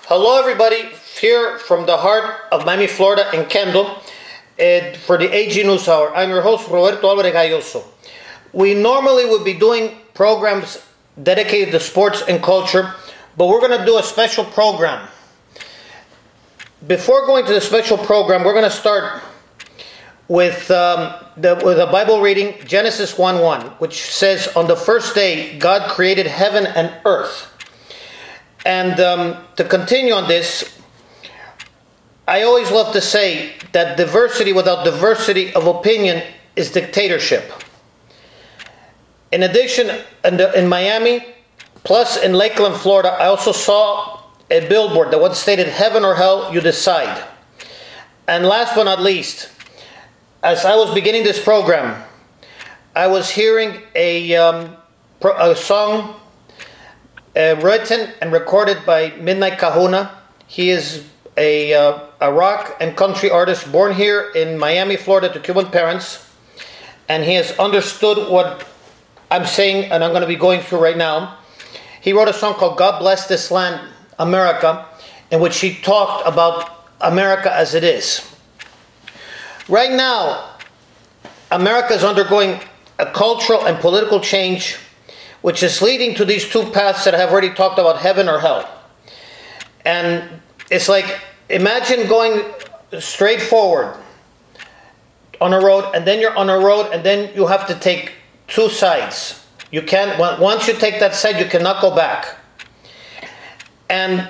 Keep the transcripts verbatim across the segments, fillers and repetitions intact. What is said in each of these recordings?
Hello, everybody. Here from the heart of Miami, Florida, in Kendall, uh, for the A G News Hour. I'm your host, Roberto Alvarez Galloso. We normally would be doing programs dedicated to sports and culture, but we're going to do a special program. Before going to the special program, we're going to start with um, the, with a Bible reading, Genesis one one, which says, "On the first day, God created heaven and earth." And um, to continue on this, I always love to say that diversity without diversity of opinion is dictatorship. In addition, in, the, in Miami, plus in Lakeland, Florida, I also saw a billboard that once stated, "Heaven or hell, you decide." And last but not least, as I was beginning this program, I was hearing a, um, a song uh, written and recorded by Midnight Kahuna. He is a, uh, a rock and country artist born here in Miami, Florida, to Cuban parents. And he has understood what I'm saying and I'm going to be going through right now. He wrote a song called "God Bless This Land, America," in which he talked about America as it is. Right now, America is undergoing a cultural and political change, which is leading to these two paths that I have already talked about, heaven or hell. And it's like, imagine going straight forward on a road, and then you're on a road, and then you have to take two sides. You can't, once you take that side, you cannot go back. And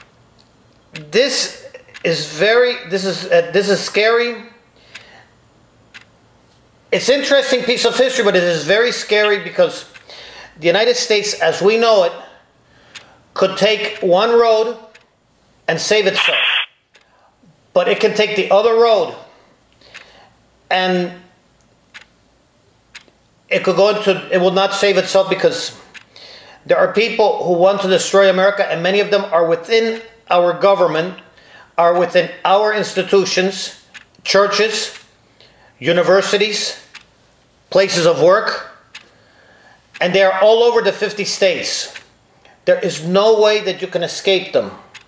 this is very, this is, uh, this is scary. It's an interesting piece of history, but it is very scary because the United States, as we know it, could take one road and save itself. But it can take the other road and it could go into, it will not save itself, because there are people who want to destroy America, and many of them are within our government, are within our institutions, churches, universities, places of work, and they are all over the fifty states. There is no way that you can escape them.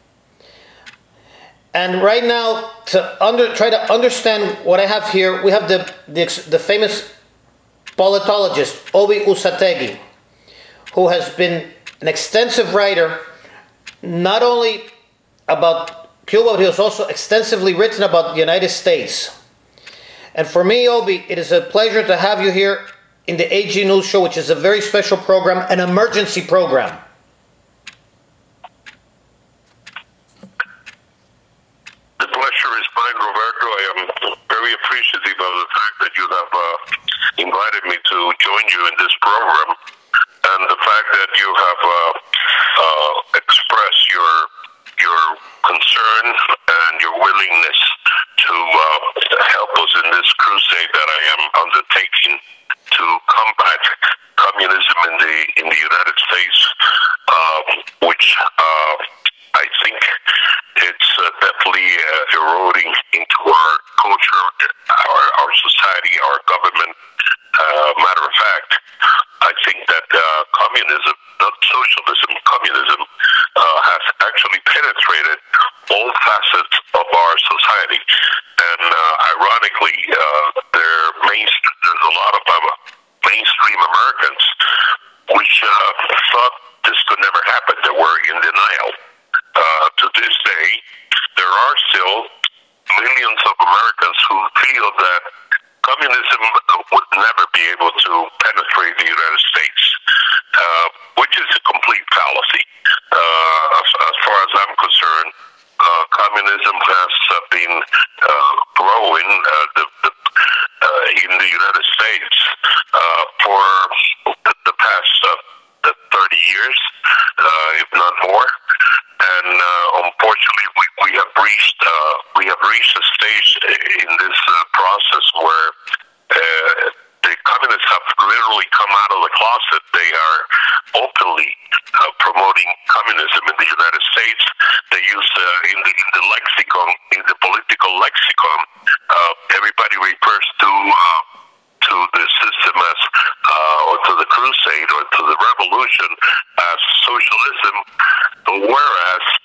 And right now, to under, try to understand what I have here, we have the, the, the famous politologist, Obi Usategui, who has been an extensive writer, not only about Cuba, but he has also extensively written about the United States. And for me, Obi, it is a pleasure to have you here in the A G News Show, which is a very special program, an emergency program. The pleasure is mine, Roberto. I am very appreciative of the fact that you have uh, invited me to join you in this program, and the fact that you have uh, uh, expressed your your concern and your willingness to uh, help us in this crusade that I am undertaking to combat communism in the in the United States, uh, which uh, I think it's uh, definitely uh, eroding into our culture, our our society, our government. Uh, matter of fact, I think that uh, communism, not socialism, communism, uh, has actually penetrated all facets of our society. And uh, ironically, uh, there main, there's a lot of uh, mainstream Americans which uh, thought this could never happen. They were in denial. Uh, to this day, there are still millions of Americans who feel that communism would never be able to penetrate the United States, uh, which is a complete fallacy. Uh, as, as far as I'm concerned, uh, communism has uh, been uh, growing uh, the, the, uh, in the United States uh, for the, the past uh, thirty years, uh, if not more. And uh, unfortunately, we, we have reached uh, we have reached a stage in this uh, process where uh, the communists have literally come out of the closet. They are openly uh, promoting communism in the United States. They use uh, in the in the lexicon, in the political lexicon, uh, everybody refers to uh, to the system as uh, or to the crusade or to the revolution as socialism, whereas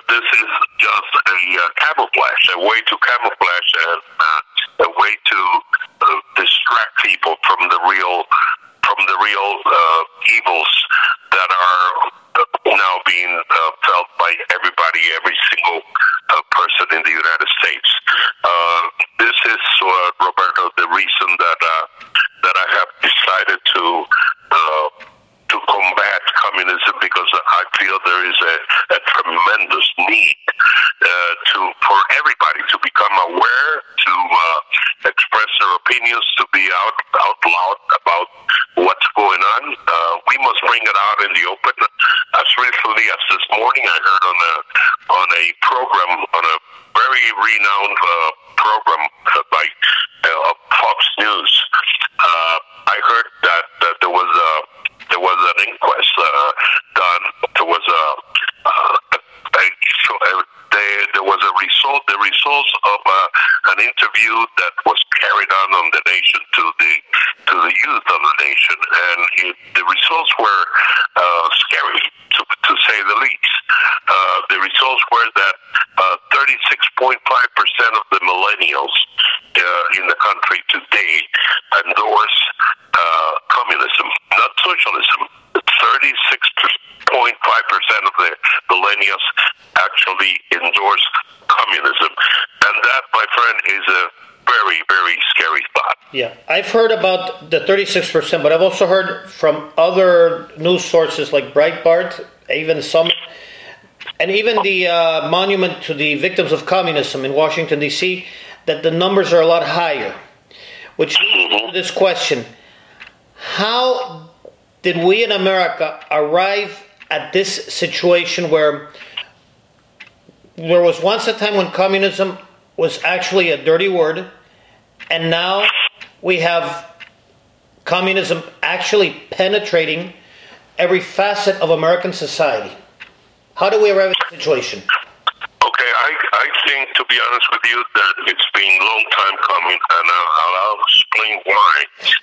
this is just a uh, camouflage, a way to camouflage and uh, a way to uh, distract people from the real, from the real uh, evils that are now being uh, felt by everybody, every single uh, person in the United States. Uh, this is, uh, Roberto, the reason that uh, that I have decided to uh, to combat communism, because I feel there is a, a tremendous need uh, to for everybody to become aware, to uh, express their opinions, to be out out loud about what's going on. Uh, we must bring it out in the open. As recently as this morning, I heard on a on a program, on a very renowned uh, program uh, by uh, Fox News. Uh, I heard that, that there was a there was an inquest uh, done. There was a, uh, a, a, a there, there was a result. The results of uh, an interview that was carried on on the nation to the to the youth of the nation, and it, the results were uh, scary, to to say the least. Uh, the results were that uh, thirty-six point five percent of the millennials uh, in the country today endorse uh, communism, not socialism. thirty-six point five percent of the millennials actually endorse communism. And that, my friend, is a very, very scary thought. Yeah, I've heard about the thirty-six percent, but I've also heard from other news sources like Breitbart, even some, and even the uh, monument to the victims of communism in Washington, D C, that the numbers are a lot higher. Which leads to this question: how did we in America arrive at this situation where there was once a time when communism was actually a dirty word, and now we have communism actually penetrating every facet of American society? How do we arrive at this situation? Okay, I, I think, to be honest with you, that it's been a long time coming, and I'll, I'll explain why.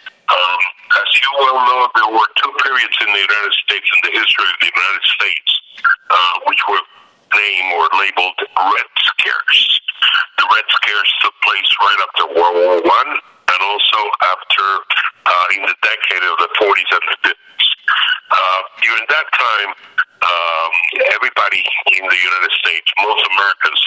Um, as you well know, there were two periods in the United States, in the history of the United States, uh, which were named or labeled Red Scares. The Red Scares took place right after World War One, and also after, uh, in the decade of the forties and the fifties. Uh, during that time, um, everybody in the United States, most Americans,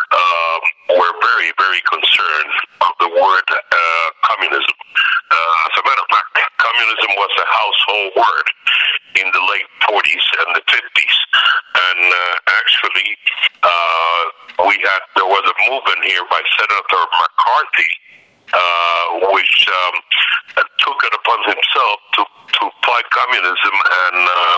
um, were very, very concerned of the word uh, communism. Uh, as a matter of fact, communism was a household word in the late forties and the fifties. And uh, actually, uh, we had there was a movement here by Senator McCarthy, uh, which um, took it upon himself to, to fight communism, and uh,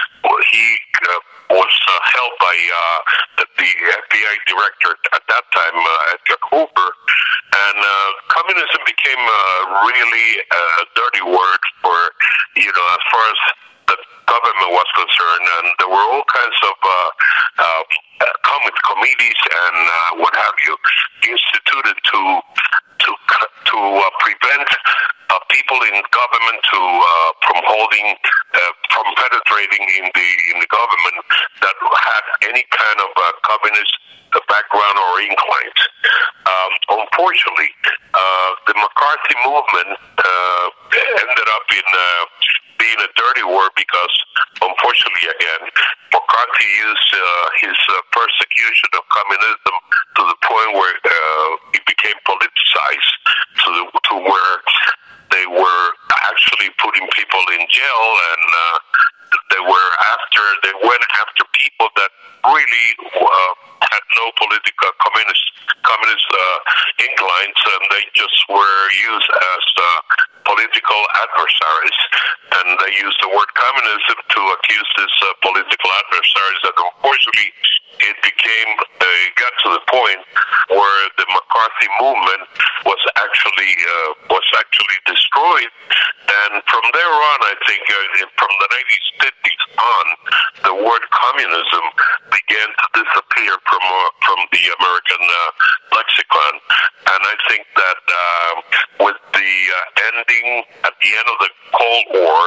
he uh, was uh, held by uh, the, the F B I director at that time, uh, Edgar Hoover, and uh, communism became a really uh, dirty word for, you know, as far as the government was concerned, and there were all kinds of uh, uh, com- committees and uh, what have you instituted to to to uh, prevent uh, people in government to uh, from holding uh, from penetrating in the in the government that had any kind of uh, communist background or inclines. Um, unfortunately, uh, the McCarthy movement uh, ended up in uh, being a dirty word because, unfortunately, again, McCarthy used uh, his uh, persecution of communism to the point where uh, it became politicized, to the, to where they were actually putting people in jail, and uh, they were after they went after people that really uh, had no political communist communist uh, inclines, and they just were used as uh, political adversaries. And they used the word communism to accuse these uh, political adversaries. And unfortunately, it became uh, it got to the point where the McCarthy movement was actually uh, was actually destroyed. And from there on, I think uh, from the nineteen fifties on, the word communism began to disappear from uh, from the American uh, lexicon. And I think that uh, with the uh, ending at the end of the Cold War,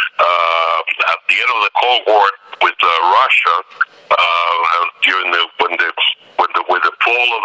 uh, at the end of the Cold War with uh, Russia, uh, during the when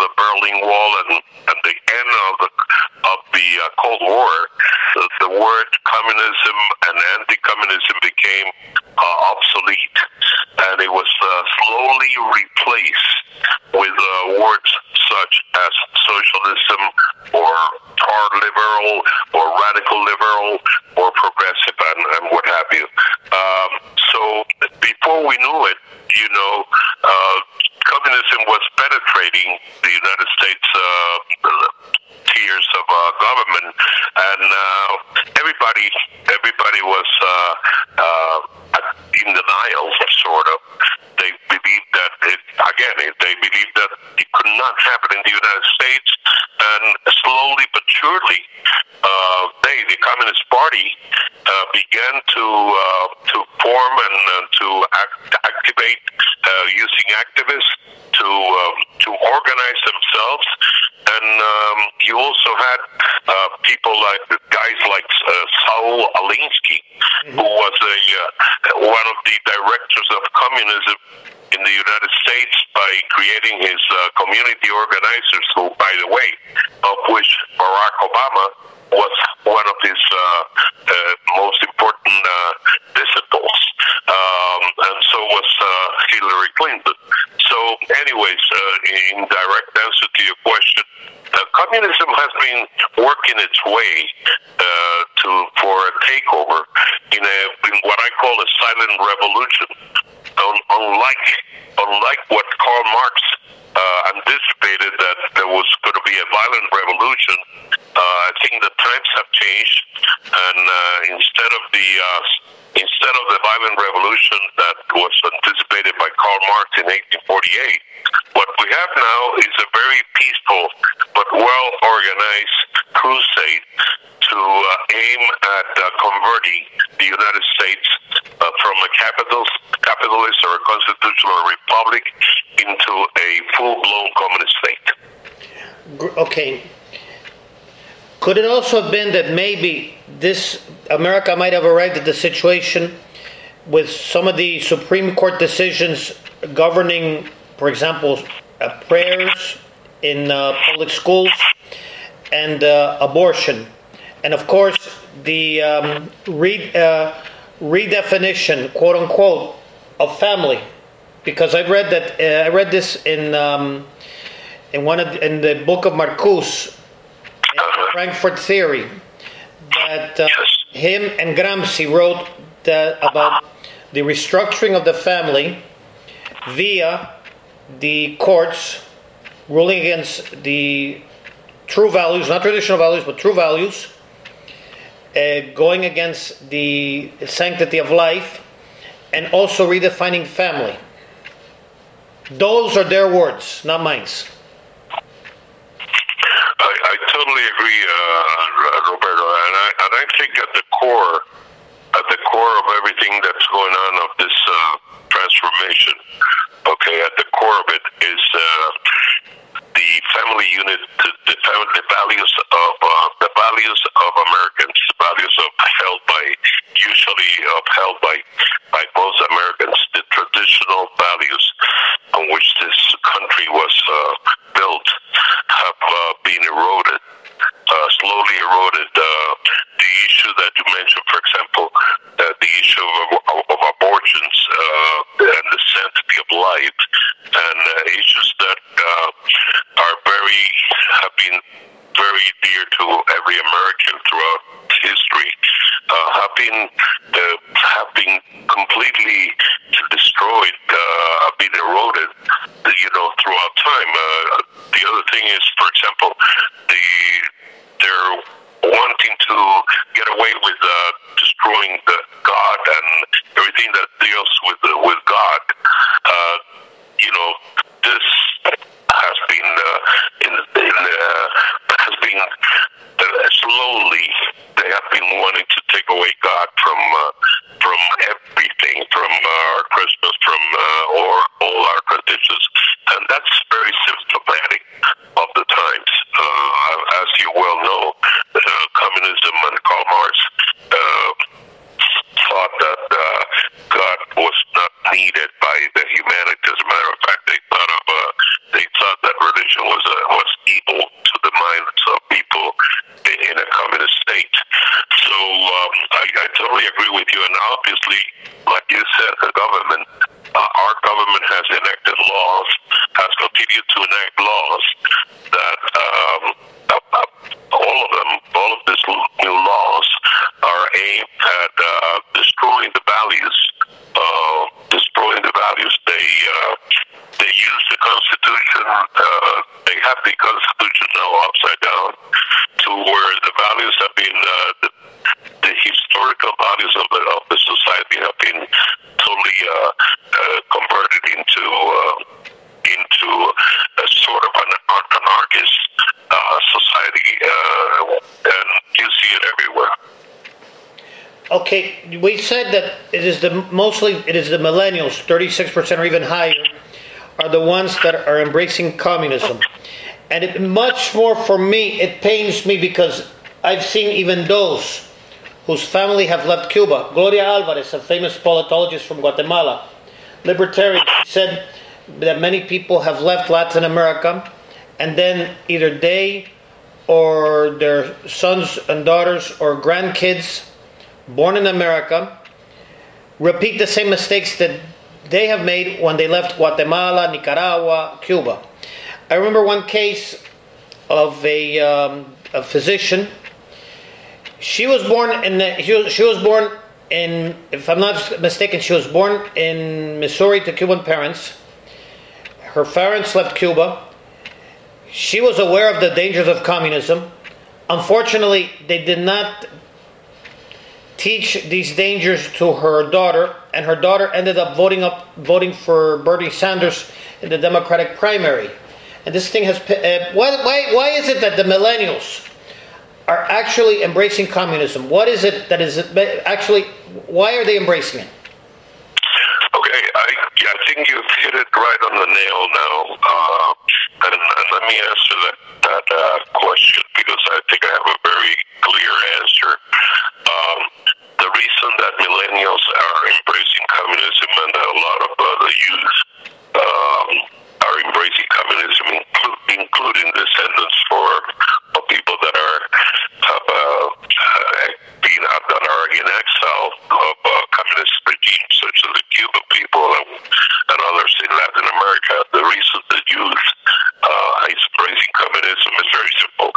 the Berlin Wall and, and the end of the of the uh, Cold War, the, the word communism and anti-communism became uh, obsolete, and it was uh, slowly replaced with uh, words such as socialism or hard liberal or radical liberal or progressive and, and what have you. Um, so before we knew it, you know, uh, communism was penetrating the United States uh, tiers of uh, government, and uh, everybody, everybody was uh, uh, in denial, sort of. They believed that it, again, they believed that it could not happen in the United States, and slowly but surely, uh, they, the Communist Party, uh, began to uh, to form and uh, to act, activate uh, using activists to uh, to organize themselves. And um, you also had uh, people like guys like uh, Saul Alinsky, mm-hmm. who was a uh, one of the directors of communism in the United States by creating his uh, community organizers, who, by the way, of which Barack Obama was one of his uh, uh, most important uh, disciples, um, and so was uh, Hillary Clinton. So, anyways, uh, in direct answer to your question, uh, communism has been working its way uh, to for a takeover in a in what I call a silent revolution. Un- unlike unlike what Karl Marx uh, anticipated, that there was going to be a violent revolution, uh, I think the times have changed, and uh, instead of the uh, instead of the violent revolution that was anticipated by Karl Marx in eighteen forty-eight, what we have now is a very peaceful but well-organized crusade to uh, aim at uh, converting the United States uh, from a capitalist, capitalist or a constitutional republic into a full-blown communist state. Okay. Could it also have been that maybe this America might have arrived at the situation with some of the Supreme Court decisions governing, for example, uh, prayers in uh, public schools and uh, abortion, and of course the um, re- uh, redefinition, quote unquote, of family? Because I read that uh, I read this in um, in one of the, in the book of Marcuse, Frankfurt Theory, that uh, him and Gramsci wrote that about the restructuring of the family via the courts ruling against the true values, not traditional values, but true values, uh, going against the sanctity of life, and also redefining family. Those are their words, not mine. I, I totally agree, uh, Roberto, and I, and I think at the core, at the core of everything that's going on of this uh, transformation, okay, at the core of it is uh, the family unit, the, the, family, the values of uh, the values of Americans, the values upheld by, usually upheld by by most Americans, the traditional values on which this country was uh, built, have uh, been eroded, uh, slowly eroded. Uh, the issue that you mentioned, for example, uh, the issue of, of, of abortions uh, and the sanctity of life, and uh, issues that uh, are very, have been very dear to every American throughout history, uh, have been uh, have been completely destroyed, uh, have been eroded, you know, throughout time. Uh, the other thing is, for example, the they're wanting to get away with uh, destroying the God and everything that deals with uh, with God. Uh, you know, this has been uh, in, in uh, has been uh, slowly. They have been wanting to take away God from uh, from everything, from uh, our Christmas, from uh, or all our traditions, and that's very symptomatic of the times. Uh, as you well know, uh, communism and Karl Marx uh, thought that uh, God was not needed by the humanity. As a matter of fact, they with you. And obviously, like you said, the government, uh, our government has enacted laws, has continued to enact laws that um, uh, all of them, all of these new laws are aimed at uh, destroying the values, uh, destroying the values. They uh, they use the Constitution. Uh, they have the Constitution now upside down, to where the values have been, uh, the, the historical values of the of the society have been totally uh, uh, converted into uh, into a sort of an anarchist uh, society, uh, and you see it everywhere. Okay, we said that it is the mostly it is the millennials, thirty-six percent or even higher, are the ones that are embracing communism. And it, much more for me, it pains me because I've seen even those whose family have left Cuba. Gloria Alvarez, a famous politologist from Guatemala, libertarian, said that many people have left Latin America, and then either they or their sons and daughters or grandkids born in America repeat the same mistakes that they have made when they left Guatemala, Nicaragua, Cuba. I remember one case of a, um, a physician. She was born in the, she was, she was born in, if I'm not mistaken, she was born in Missouri to Cuban parents. Her parents left Cuba. She was aware of the dangers of communism. Unfortunately, they did not teach these dangers to her daughter, and her daughter ended up voting up voting for Bernie Sanders in the Democratic primary. And this thing has uh, why why why is it that the millennials are actually embracing communism? What is it that is actually, why are they embracing it? Okay, I I think you've hit it right on the nail now, uh, and, and let me answer that that uh, question, because I think I have a very clear answer. Um, the reason that millennials are embracing communism, and a lot of uh, the youth um, are embracing communism, inclu- including descendants for of people that are have uh, been that are in exile of uh, communist regimes, such as the Cuban people and, and others in Latin America. The reason the youth uh, is embracing communism is very simple.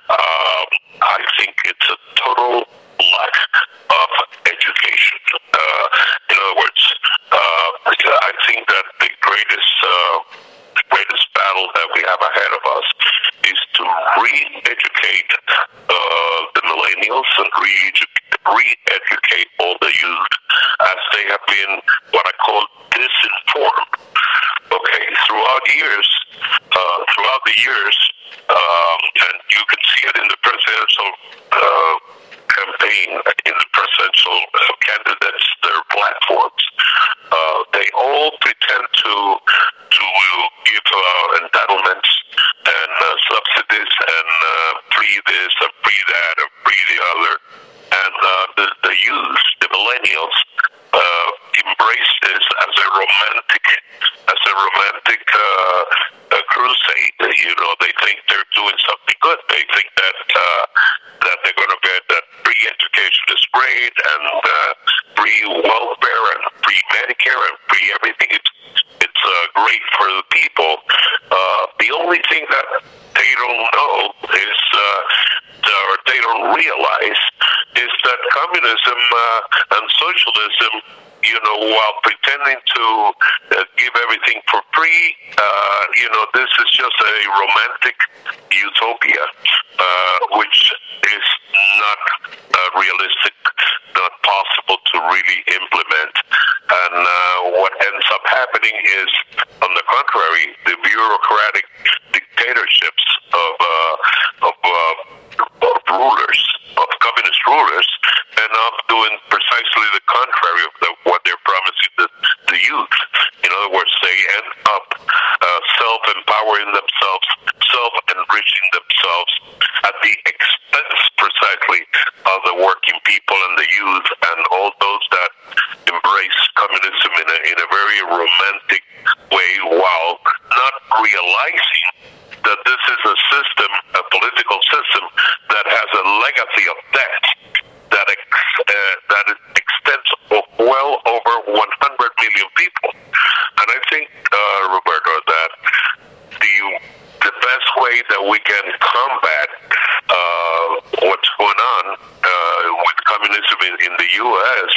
Um, I think it's a total lack of education. Uh, in other words, uh, I think that the greatest uh, the greatest battle that we have ahead of us is to re-educate uh, the millennials and re-educate, re-educate all the youth, as they have been what I call disinformed. Okay, throughout years, uh, throughout the years, um, and you can see it in the presidential uh, campaign, in the presidential uh, candidates, their platforms. Uh, they all pretend to to give uh, entitlements and uh, subsidies and uh, free this and free that and free the other. And uh, the, the youth, the millennials, uh, embrace this as a romantic, as a romantic uh, a crusade. You know, they think they're doing something good. They think that uh, that they're going to get that free education is great, and uh, free welfare and free Medicare and free everything. It's it's uh, great for the people. Uh, the only thing that they don't know is, uh, or they don't realize, is that communism uh, and socialism, you know, while pretending to uh, give everything for free, uh, you know, this is just a romantic utopia, uh, which is not uh, realistic, not possible to really implement. And uh, what ends up happening is, on the contrary, the bureaucratic dictatorships of uh, of, uh, of rulers, of communist rulers, end up doing precisely the contrary of the, what they're promising the, the youth. In other words, they end up uh, self-empowering themselves, self-enriching themselves at the expense precisely of the working people and the youth and all those that embrace communism in a, in a very romantic way, while not realizing that this is a system, a political system, that has a legacy of debt that ex, uh, that extends U S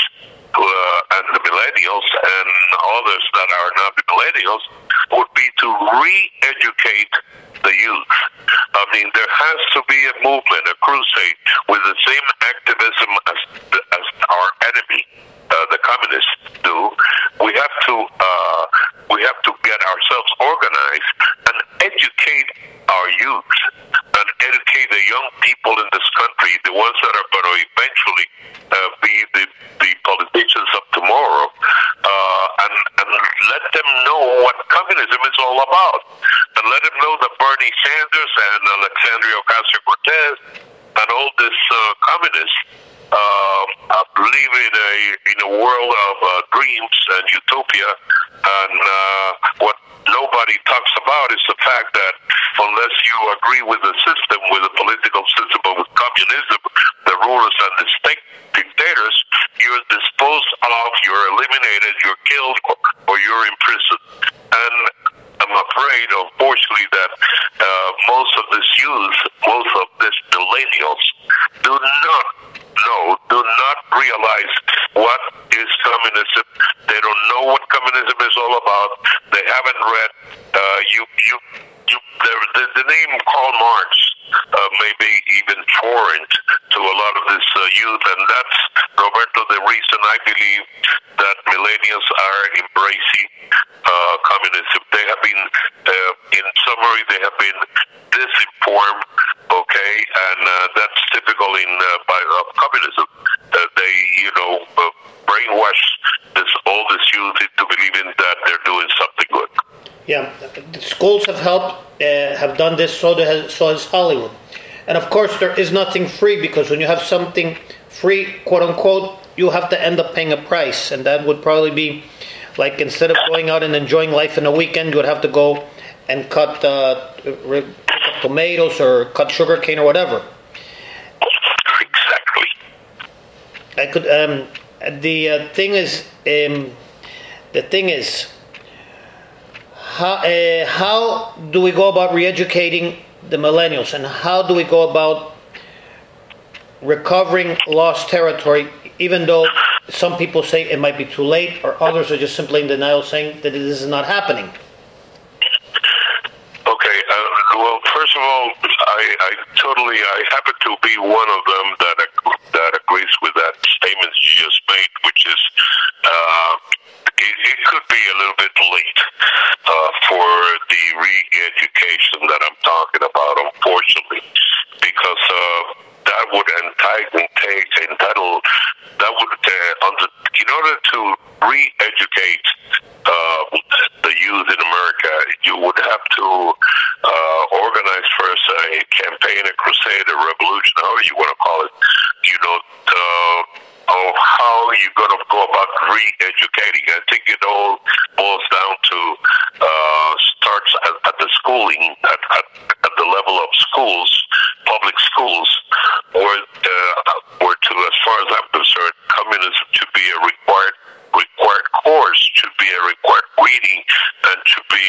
uh, and the millennials and others that are not the millennials would be to re-educate the youth. I mean, there has to be a movement, a crusade, with the same activism as, as our enemy, uh, the communists, do. We have to uh, we have to get ourselves organized and educate our youth and educate the young people in this country, the ones that are going to eventually uh, be the, the politicians of tomorrow, uh, and, and let them know what communism is all about. And let them know that Bernie Sanders and Alexandria Ocasio-Cortez and all these uh, communists uh, uh, live in a in a world of uh, dreams and utopia, and uh, what nobody talks about is the fact that unless you agree with the system, with the political system, or with communism, the rulers and the state dictators, you're disposed of, you're eliminated, you're killed, or, or you're imprisoned. And I'm afraid, unfortunately, that uh, most of this youth, most of these millennials, do not know, do not realize what is communism. They don't know what communism is all about. They haven't read. Uh, you, you, you. The, the name Karl Marx uh, may be even foreign to a lot of this uh, youth, and that's, Roberto, the reason I believe that millennials are embracing uh, communism. They have been, uh, in summary, they have been disinformed, okay, and uh, that's typical in uh, by uh, communism. Uh, they, you know, uh, brainwash this all this youth into believing that they're doing something good. Yeah, the schools have helped, uh, have done this, so has, so has Hollywood. And of course, there is nothing free, because when you have something free, quote unquote, you have to end up paying a price. And that would probably be like, instead of going out and enjoying life in a weekend, you would have to go and cut uh, tomatoes or cut sugar cane or whatever. Exactly. I could. Um, the uh, thing is, um, the thing is, how uh, how do we go about re-educating the millennials, and how do we go about recovering lost territory, even though some people say it might be too late, or others are just simply in denial, saying that this is not happening? Okay, uh, well, first of all, I, I totally, I happen to be one of them that that agrees with that statement you just made, which is uh, it, it could be a little bit late uh, for the re-education that I'm talking about, unfortunately, because uh, that would entitle, entitle that would, uh, under, in order to re-educate uh, the youth in America, you would have to uh, organize first a campaign, a crusade, a revolution, however you want to call it, you know, uh, of how you're going to go about re-educating. I think it all boils down to uh, starts at, at the schooling, at, at, at the level of schools, public schools, or, uh, or to, as far as I'm concerned, communism should be a required required course, should be a required reading, and should be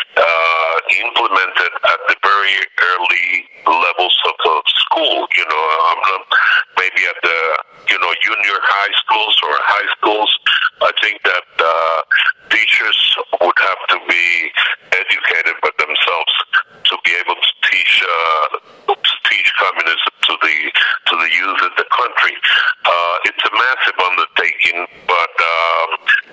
uh, implemented at the very early levels of the school. You know, I'm not, maybe at the, you know, junior high schools or high schools. I think that uh, teachers would have to be educated by themselves to be able to teach uh, to teach communism to the to the youth in the country. Uh, it's a massive undertaking, but um,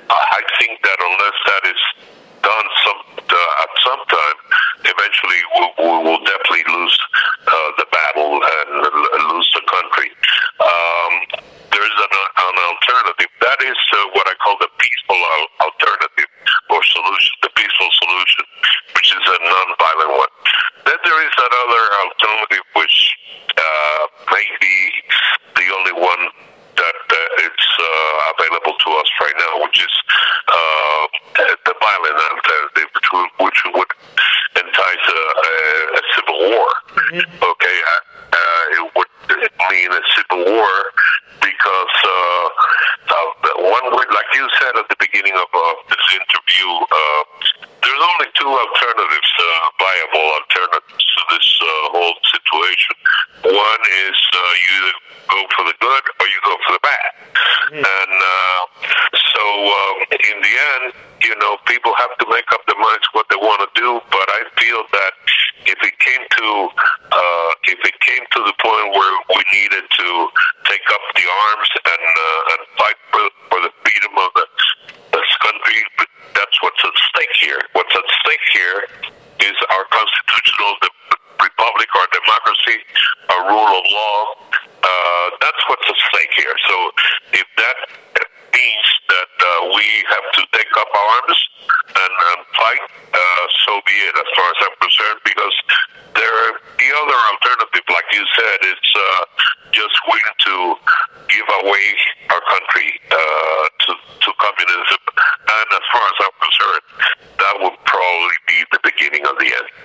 I think that unless that is done some uh, at some time, eventually we we'll, we'll definitely lose uh, the battle and lose the country. Um, there is an, an alternative. That is uh, what I call the peaceful alternative or solution, the peaceful solution, which is a non-violent one. Then there is that other alternative, which uh, may be the only one that uh, is uh, available to us right now, which is uh, the violent alternative, which would, which would entice a, a, a civil war. Mm-hmm. Okay, uh, it would mean a civil war because uh, uh, one would, like you said at the beginning of uh, this interview, uh, there's only two alternatives, uh, viable alternatives to this uh, whole situation. One is uh, you either go for the good or you go for the bad. stake here is our constitutional de- republic, our democracy, our rule of law. Uh, that's what's at stake here. So if that means that uh, we have to take up arms and, and fight, uh, so be it, as far as I'm concerned, because there, the other alternative, like you said, is uh, just willing to give away our country uh, to, to communism. And as far as I'm concerned, that would probably be the beginning of the end.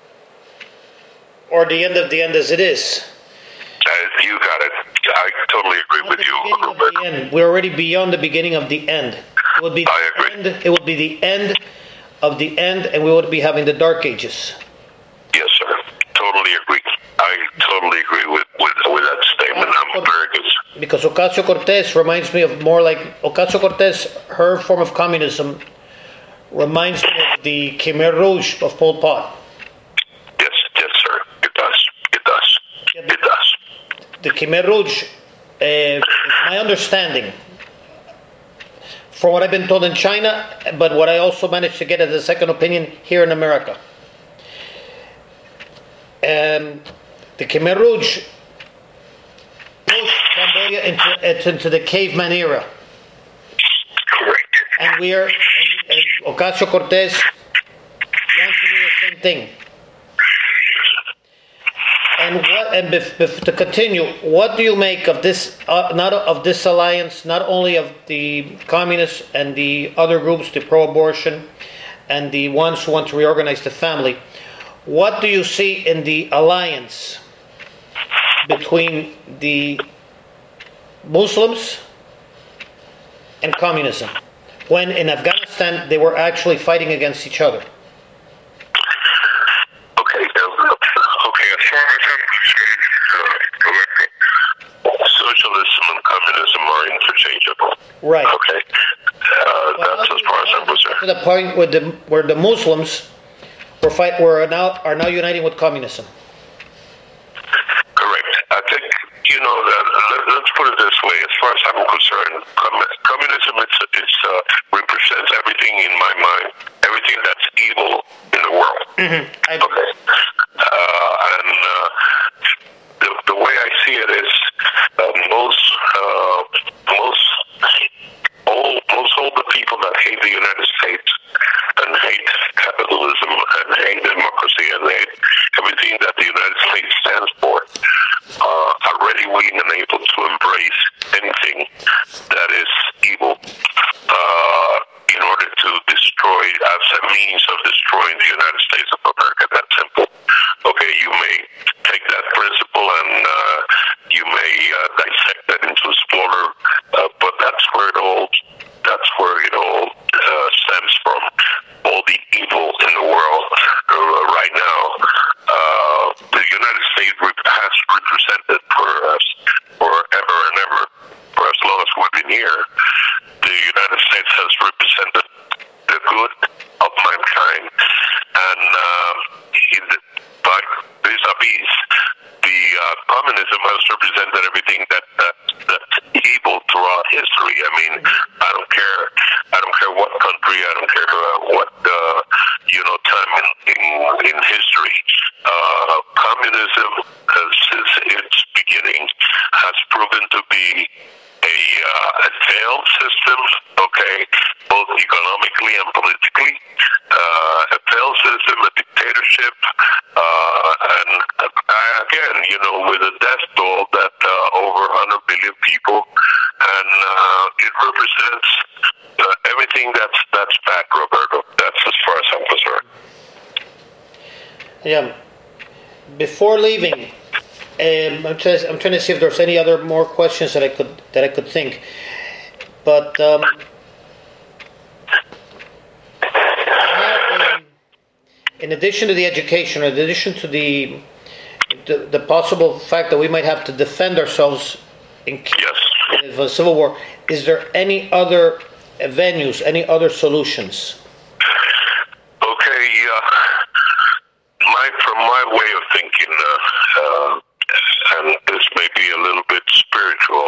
Or the end of the end as it is. Uh, you got it. I totally agree with you, Roberto. We're already beyond the beginning of the end. It would be the I agree. end. It would be the end of the end, and we would be having the Dark Ages. Yes, sir. Totally agree. I totally agree with, with, with that statement. I'm very good. Because Ocasio-Cortez reminds me of more like Ocasio-Cortez, her form of communism reminds me of the Khmer Rouge of Pol Pot. Yes, yes, sir. It does. It does. It does. The Khmer Rouge, uh, is my understanding, from what I've been told in China, but what I also managed to get as a second opinion here in America. Um, the Khmer Rouge pushed Cambodia into, into the caveman era. Correct. And we are, and, and Ocasio-Cortez wants to do the same thing. And what? And bef, bef, to continue, what do you make of this? Uh, not of this alliance, not only of the communists and the other groups, the pro-abortion, and the ones who want to reorganize the family. What do you see in the alliance between the Muslims and communism, when in Afghanistan they were actually fighting against each other? Okay, uh, okay. As far as I'm concerned, uh, socialism and communism are interchangeable. Right. Okay. Uh, that's as far as I'm concerned. To the point where the where the Muslims were fight were now are now uniting with communism. Correct. I think you know that. Let, let's put it this way. As far as I'm concerned, com- communism it's, it's uh, represents everything in my mind, everything that's evil in the world. Mm-hmm. I Okay. Uh, and uh, the, the way I see it is uh, most uh, most all most all the people that hate the United States and hate capitalism and hate democracy and hate everything that the United States stands for uh, are ready, willing, and able to embrace anything that is evil uh, in order to destroy, as a means of destroying the United States of America. That's simple. Okay, you may take that principle and uh, you may uh, dissect that into a smaller, uh, but that's where it all, that's where it all uh, stems from. All the evil in the world uh, right now, uh, the United States has represented for us forever and ever, for as long as we've been here. The United States has represented the good of mankind, and uh, in the, by vis-a-vis, the uh, communism has represented everything that, that that's evil throughout history. I mean, I don't care. I don't care what country. I don't care uh, what uh, you know time in in, in history. Uh, communism, uh, since its beginning, has proven to be a, uh, a failed system. Okay, both economically and politically. Uh, a failed system, a dictatorship, uh, and uh, again, you know, with a death toll that uh, over one hundred million people, and uh, it represents uh, everything that's that's bad, Roberto. That's as far as I'm concerned. Yeah. Before leaving, um, I'm, trying, I'm trying to see if there's any other more questions that I could that I could think, but. Um, In addition to the education, in addition to the, the the possible fact that we might have to defend ourselves in case Yes. of a civil war, is there any other venues, any other solutions? Okay, uh, my from my way of thinking, uh, uh, and this may be a little bit spiritual.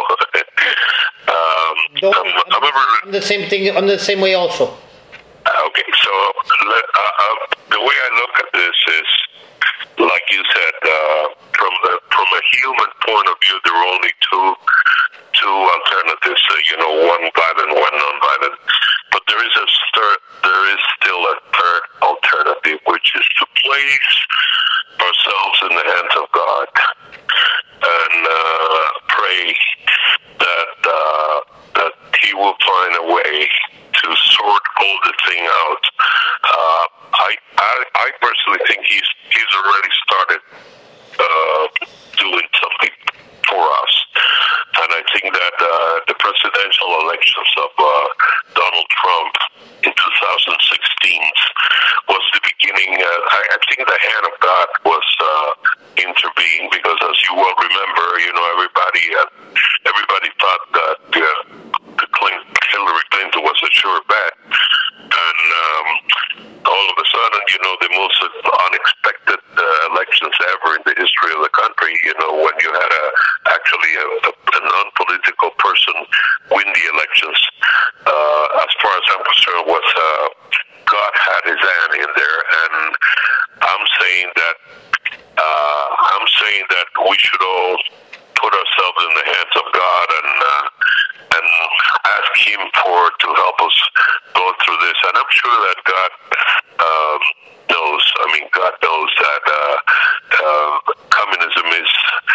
um, Don't, um, I'm, however, I'm the same thing. I'm the same way also. okay, so let, uh, uh, the way I look at this is, like you said, uh, from the from a human point of view, there are only two two alternatives. Uh, you know, one violent, one non-violent. But there is a third. There is still a third alternative, which is to place ourselves in the hands of God and uh, pray that uh, that He will find a way to sort all the thing out. Uh, I, I I personally think he's he's already started uh, doing something for us, and I think that uh, the presidential elections of uh, Donald Trump in two thousand sixteen was the beginning. Uh, I, I think the hand of God was uh, intervening, because, as you well remember, you know, everybody uh, everybody thought that uh, the Clinton, Hillary Clinton was a sure bet, and um, all of a sudden, you know, the most unexpected uh, elections ever in the history of the country. You know, when you had a actually a, a, a non-political person win the elections, uh, as far as I'm concerned, was uh, God had His hand in there, and I'm saying that uh, I'm saying that we should all put ourselves in the hands of God and uh, and ask Him for to help us go through this. And I'm sure that God um, knows. I mean, God knows that uh, uh, communism is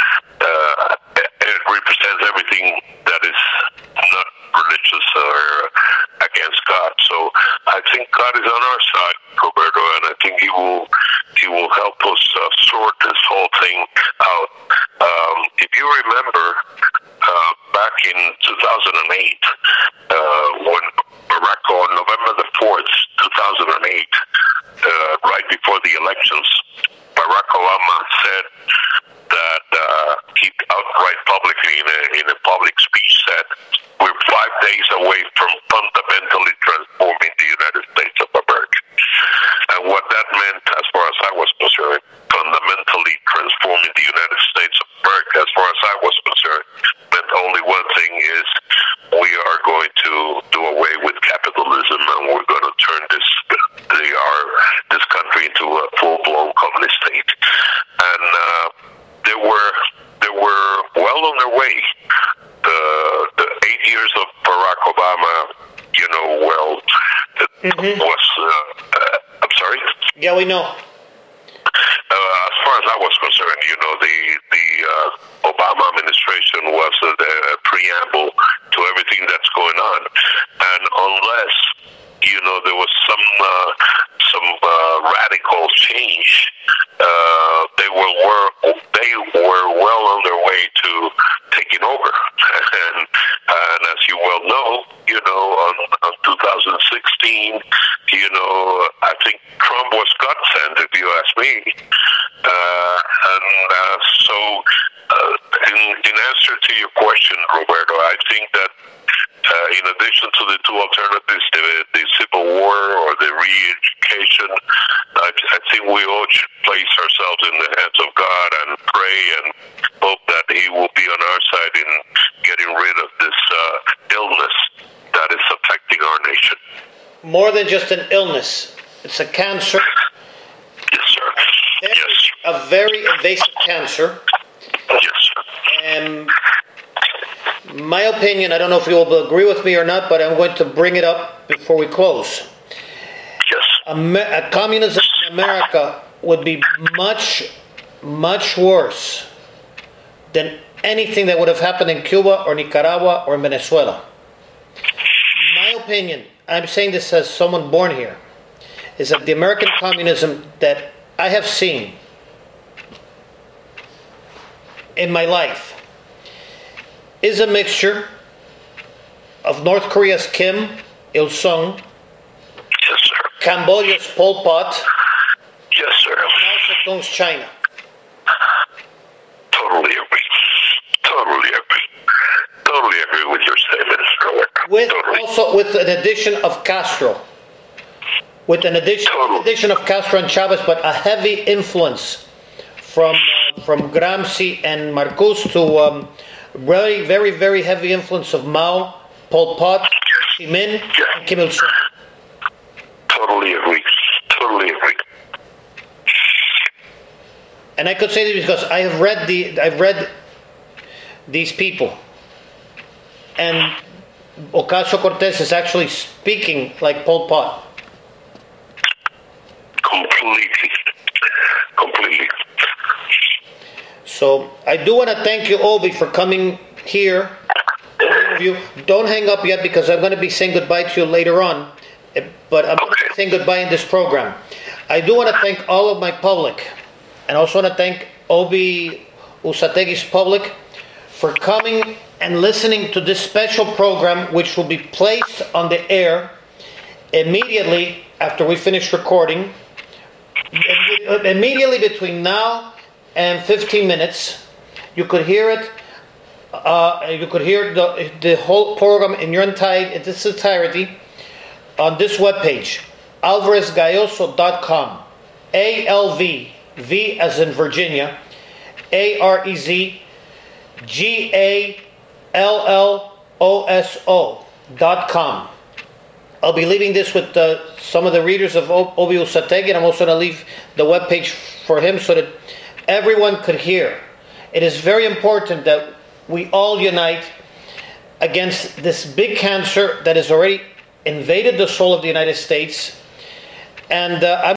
uh, it represents everything that is not religious or against God. So I think God is on our side, Roberto, and I think He will He will help us uh, sort this whole thing out. Um, if you remember, uh, back in two thousand eight, uh, when Barack on November the fourth, two thousand eight, uh, right before the elections, Barack Obama said that uh, he outright publicly in a, in a public speech said, "We're five days away from fundamentally transforming the United States of America." And what that meant, as far as I was concerned, fundamentally transforming the United States of America, as far as I was concerned, meant only one thing: is we are going to do away with capitalism, and we're going to turn this the, our this country into a full-blown communist state. And uh, they were they were well on their way. The the eight years of Barack Obama, you know, well, mm-hmm. was uh, uh, I'm sorry. Yeah, we know. Uh, as far as I was concerned, you know, the the uh, Obama administration was uh, the preamble to everything that's going on, and unless you know there was some uh, some uh, radical change, uh, they were, were they were well on their way to taking over, and and as you well know, you know, on, on two thousand sixteen, you know, I think Trump was God sent, if you ask me. Uh, and uh, so, uh, in, in answer to your question, Roberto, I think that uh, in addition to the two alternatives, the, the civil war or the re-education, I, I think we all should place ourselves in the hands of God and pray and hope that He will be on our side in getting rid of this uh, illness that is affecting our nation. More than just an illness. It's a cancer. Yes, sir. Very, yes. A very invasive cancer. Yes, sir. And my opinion, I don't know if you will agree with me or not, but I'm going to bring it up before we close. Yes. Amer- a communism in America would be much, much worse than anything that would have happened in Cuba or Nicaragua or Venezuela. My opinion, I'm saying this as someone born here, is that the American communism that I have seen in my life is a mixture of North Korea's Kim Il-sung, yes, sir. Cambodia's Pol Pot, yes, sir. and Mao Zedong's China. Totally agree. Totally agree. Totally agree with your statement, sir. With totally. Also with an addition of Castro. With an addition, totally. addition of Castro and Chavez, but a heavy influence from uh, from Gramsci and Marcos to um, very, very, very heavy influence of Mao, Pol Pot, Ho Chi Minh, yeah. and Kim Il-sung. Totally agree. totally agree. And I could say this because I have read the I've read these people, and Ocasio-Cortez is actually speaking like Pol Pot. Completely, completely. So I do want to thank you, Obi, for coming here. You don't hang up yet because I'm going to be saying goodbye to you later on. But I'm going to be saying goodbye in this program. I do want to thank all of my public, and also want to thank Obi Usategui's public for coming and listening to this special program, which will be placed on the air immediately after we finish recording. Immediately between now and fifteen minutes, you could hear it. Uh, you could hear the the whole program in your entire in its entirety on this webpage, alvarez gayoso dot com. A L V, V as in Virginia, A R E Z, G A L L O S O dot com. I'll be leaving this with uh, some of the readers of Obi Usategui, and I'm also going to leave the webpage for him so that everyone could hear. It is very important that we all unite against this big cancer that has already invaded the soul of the United States. And uh, I'm